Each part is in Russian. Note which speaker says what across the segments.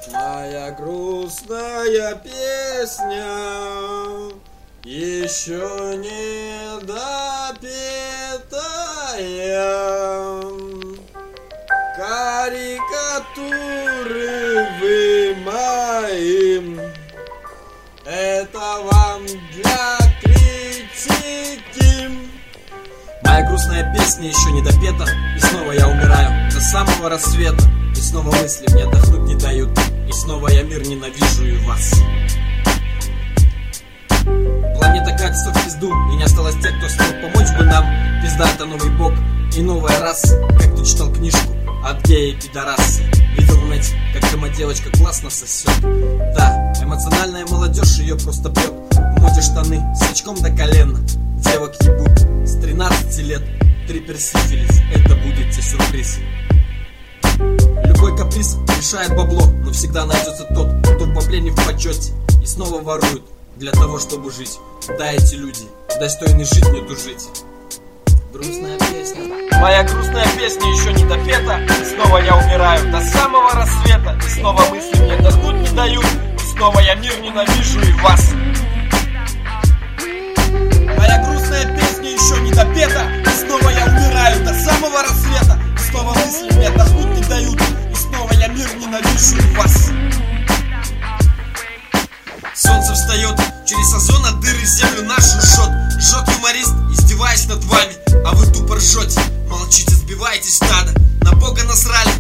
Speaker 1: Моя грустная песня еще не допетая, карикатуры вы моим, это вам для критики.
Speaker 2: Моя грустная песня еще не допета, и снова я умираю до самого рассвета. И снова мысли мне отдохнуть не дают, и снова я мир ненавижу и вас. Планета катится в пизду, и не осталось тех, кто смог помочь бы нам. Пизда — это новый бог и новая раса. Как ты читал книжку от гея и пидораса, видел в нете, как дома девочка классно сосет. Да, эмоциональная молодежь ее просто пьет. В моде штаны с очком до колена, девок ебут с 13 лет. Триперсифилис, это будет тебе сюрприз. Любой каприз решает бабло, но всегда найдется тот, кто в бабле не в почете и снова ворует для того, чтобы жить. Да, эти люди достойны жить, не тужить. Грустная песня.
Speaker 3: Моя грустная песня еще не допета, и снова я умираю до самого рассвета. И снова мысли мне отдохнуть не дают, и снова я мир ненавижу и вас.
Speaker 2: Моя грустная песня еще не допета, и снова я умираю до самого рассвета. И снова мысли мне отдохнуть не дают, и снова я мир ненавижу и вас. Солнце встает, через озон от дыры землю нашу жжет. Жжет юморист, издеваясь над вами, а вы тупо ржете. Молчите, сбиваетесь стадо, на Бога насрали.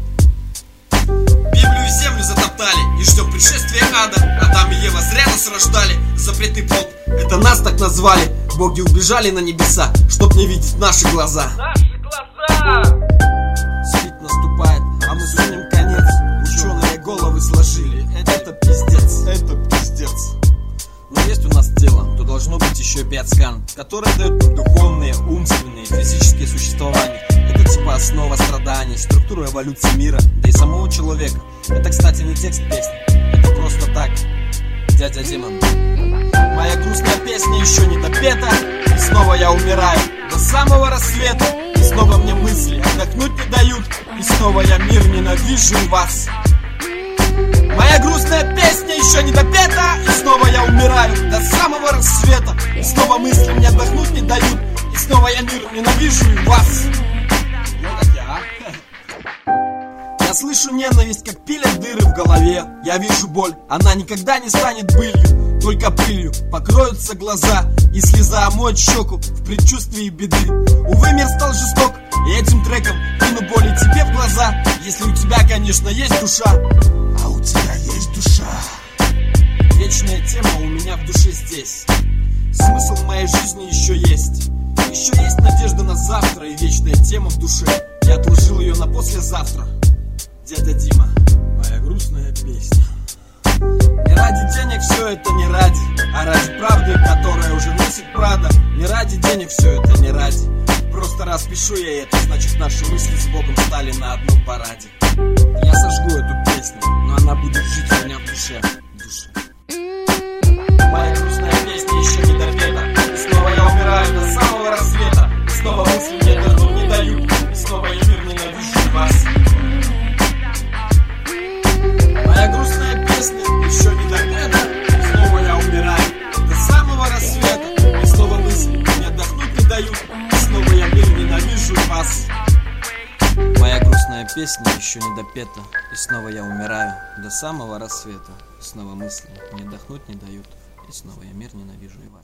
Speaker 2: Библию в землю затоптали, и ждем пришествия ада. Адам и Ева зря нас рождали, запретный плод, это нас так назвали. Боги убежали на небеса, чтоб не видеть наши глаза.
Speaker 3: Наши глаза!
Speaker 2: Свет наступает, а мы сунем конец. Ученые головы сложили, это пиздец.
Speaker 1: Это пиздец.
Speaker 2: Но есть у нас тело, то должно быть еще 5 скан, которые дают духовные, умственные, физические существования. Это типа основа страданий, структура эволюции мира, да и самого человека. Это, кстати, не текст песни, это просто так, дядя Демон. Моя грустная песня еще не допета, и снова я умираю до самого рассвета. И снова мне мысли отдохнуть не дают, и снова я мир ненавижу и вас. Моя грустная песня еще не допета, и снова я умираю до самого рассвета. И снова мысли мне отдохнуть не дают, и снова я мир ненавижу и вас. Я слышу ненависть, как пилят дыры в голове. Я вижу боль, она никогда не станет былью, только пылью покроются глаза, и слеза омоет щеку в предчувствии беды. Увы, мир стал жесток, и этим треком кину боли тебе в глаза. Если у тебя, конечно, есть душа.
Speaker 1: А у тебя есть душа.
Speaker 2: Вечная тема у меня в душе здесь. Смысл в моей жизни еще есть. Еще есть надежда на завтра, и вечная тема в душе. Я отложил ее на послезавтра. Дядя Дима.
Speaker 1: Моя грустная песня.
Speaker 2: Не ради денег все это не ради, а ради правды, которая уже носит Прада. Не ради денег все это не ради. Просто раз пишу я это, значит наши мысли с Богом стали на одном параде. Я сожгу эту песню, но она будет жить у меня в душе. Моя грустная песня еще не допета, и снова я умираю до самого рассвета. И снова мысли мне отдохнуть не дают, и снова я мир ненавижу вас. Моя грустная песня еще не допета, и снова я умираю до самого рассвета. И снова мысли мне отдохнуть не дают, и снова я мир ненавижу вас. Моя грустная песня еще не допета, и снова я умираю до самого рассвета. И снова мысли мне отдохнуть не дают, и снова я мир ненавижу и вас.